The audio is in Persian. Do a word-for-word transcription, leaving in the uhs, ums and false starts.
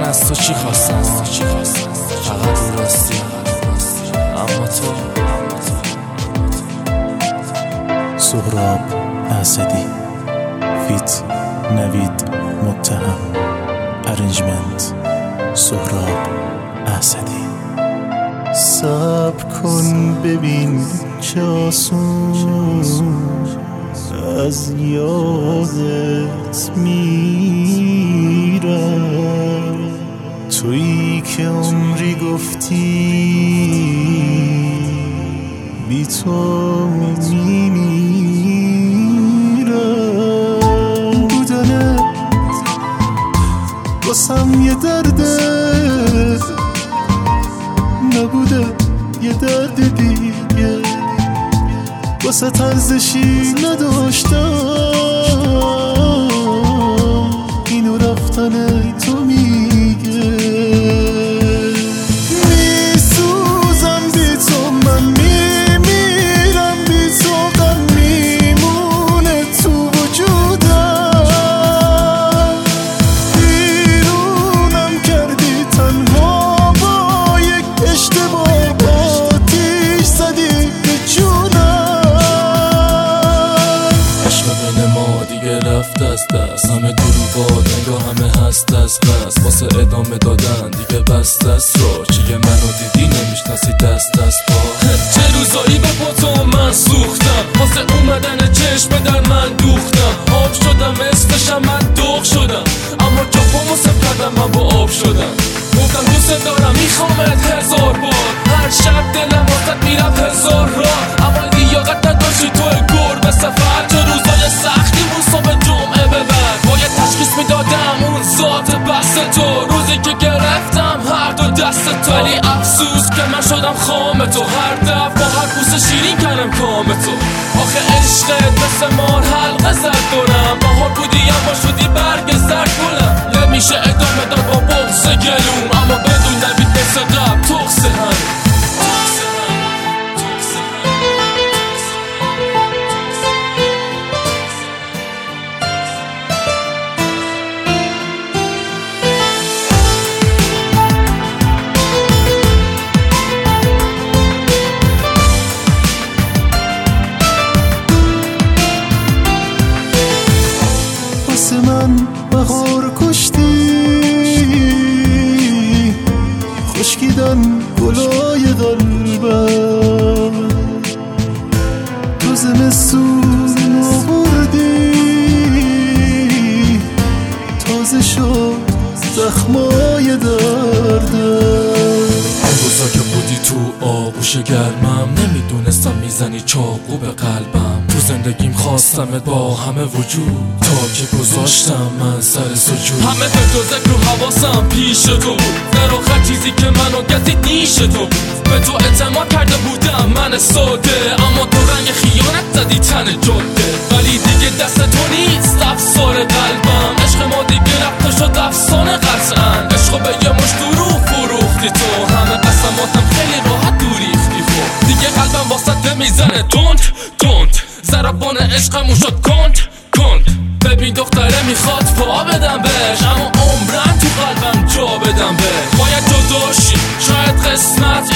از تو چی خواستم، فقط رو راستی، اما تو. سهراب اسدی فیت نوید متهم ارنجمنت سهراب اسدی. صبر کن ببین چه آسون از یادت میرم، تویی که عمری گفتی بی تو میمیرم. بودنت واسم یه درده، نبوده یه درد دیگه، واسه ارزشی نداشتم، اینو رفتن تو میگه. میسوزم بی تو، من میمیرم بی تو، غم میمونه تو وجودم. بیرونم کردی تنها با یک اشتباه، آتیش زدی به جونم. عشق بین ما دیگه رفت از دست، همه دروبات نگاه همه هست از بس، واسه ادامه دادن دیگه بست است را. چیه منو دیدی نمیشناسی دست از پا، چه روزایی به پاتو من سوختم، واسه اومدن چشم در من دوختم. آب شدم اسمشم من دوغ شدم، اما جاپامو سب کردم من با آب شدم. گفتم دوست دارم میخوامت هزار بار، هر شب دلم واسط میرم هزار راه، اما لیاقت نداشتی تو گر به سفر. چه روزای سختی بود صبح جمعه ببر، باید تشخیص میدادم اون ذات بست تو، روزی که گرفتم هر دو دست تو. ولی افسوس که من شدم خام تو، هر دفعه با هر بوسه شیرین کردم کام تو. آخه عشقت مثل مار حلقه زد دورم، باهار بودی اما شدی برگ زرد گلم. نمیشه ادامه داد با بغض گلوم، اما بدون نبید مثل قبل تقصه هم. واسه من بهار کشتی، خشکیدن گلای قلبم، تو زمستون آوردی، تازه شد زخمای دردم. روزا که بودی تو آغوش گرمم، نمیدونستم میزنی چاقو به قلبم. تو زندگیم خواستمت با همه وجود، تا که گذاشتم من سر سجود. همه فکر و ذکر و حواسم پیش تو بود، در آخر چیزی که منو گزید نیش تو بود. به تو اعتماد کرده بودم من ساده، اما تو رنگ خیانت زدی تن جاده. ولی دیگه دست تو نیست افسار قلبم، عشق ما دیگه رفته شد افسانه قطعا. عشقو به یه مشت دروغ فروختی تو، همه قسماتم خیلی راحت دوریختی خود. دیگه قلبم واسط نمیزنه تند تند، ضربان عشقمون شد کند کند. ببین دختره میخواد پا بدم بهش، اما عمرم تو قلبم جا بدم بهش. باید جدا شی شاید قسمت